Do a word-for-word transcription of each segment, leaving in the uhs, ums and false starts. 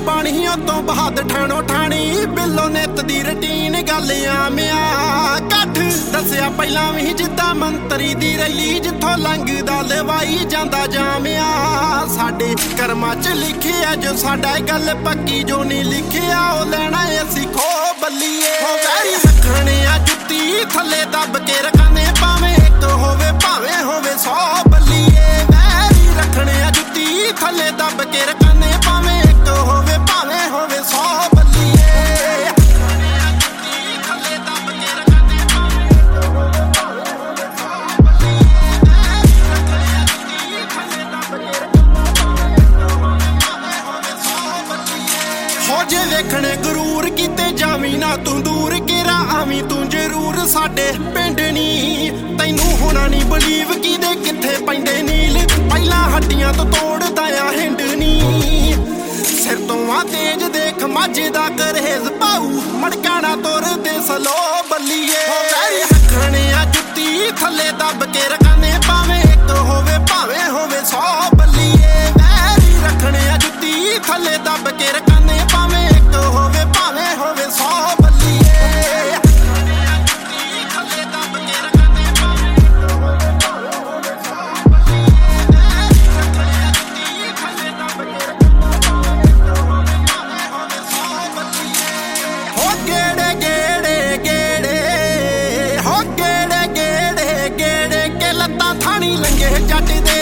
पानी तो बहाद ठाणो ठाणी बिलो नित दी रूटीन गल आमिया कठ दसिया पहला भी जिद्दां मंत्री दी रैली जिथों लंघदा लवाई जांदा जामिया साडे करमां च लिखिया जो साडा गल पक्की जो नहीं लिखिया ओ लैणा असीं खो बल्लीए हो वैरी रखणे आ जुत्ती थल्ले दब के रखाने भावें एक होवे भावें होवे सौ बल्लीए वैरी रखणे आ जुत्ती थल्ले दब के रखाने भावें एक होवे भावें होवे सौ बल्लीए हो जे वेखणे गरूर किते जावी ना तू दूर केरा आवी तू जरूर साडे पिंड नी तैनू होना नी बलीव किदे किथे पैंदे नील पहला हड्डियां तो तोड़दा आ हिंड नी सिर तो आ तेज देख माझे दा करेज पाऊ मड़काना तोर दे सलो बल्लीए हो वैरी रखणे आ जुत्ती थल्ले दब के रखाने भावें एक होवे भावें होवे सौ बल्लीए वैरी रखणे आ जुत्ती थल्ले दब के रखाने भावें एक होवे भावें होवे सौ बल्लीए लंगे जट दे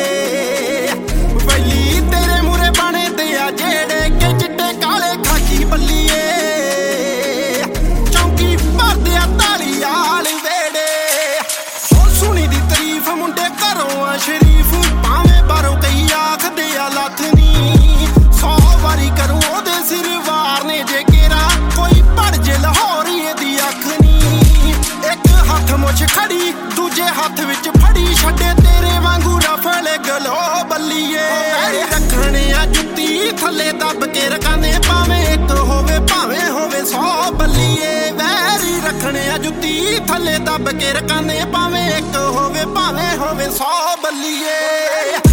वैली तेरे मुरे बने ते आ जेड़े के चिट्टे काले खाकी बल्लीए चौंकी भर दिया ताली आल वेड़े हो सुनी दी तारीफ मुंडे घरों आ शरीफ भावें बारों कई आख दे आ लथनी सौ वारी करूं ओदे सिर वारने जे केरा कोई पड़ जे लाहौरी दी अख नी एक हाथ मुछ खड़ी दूजे हाथ विच फड़ी छड्डे तेरे वांगू रफले गलो बल्लीए वैरी रखणे आ जुत्ती थल्ले दब के रखाने भावें एक होवे भावें होवे सौ बल्लीए वैरी रखणे आ जुत्ती थल्ले दब के रखाने भावें एक होवे भावें होवे सौ बल्लीए।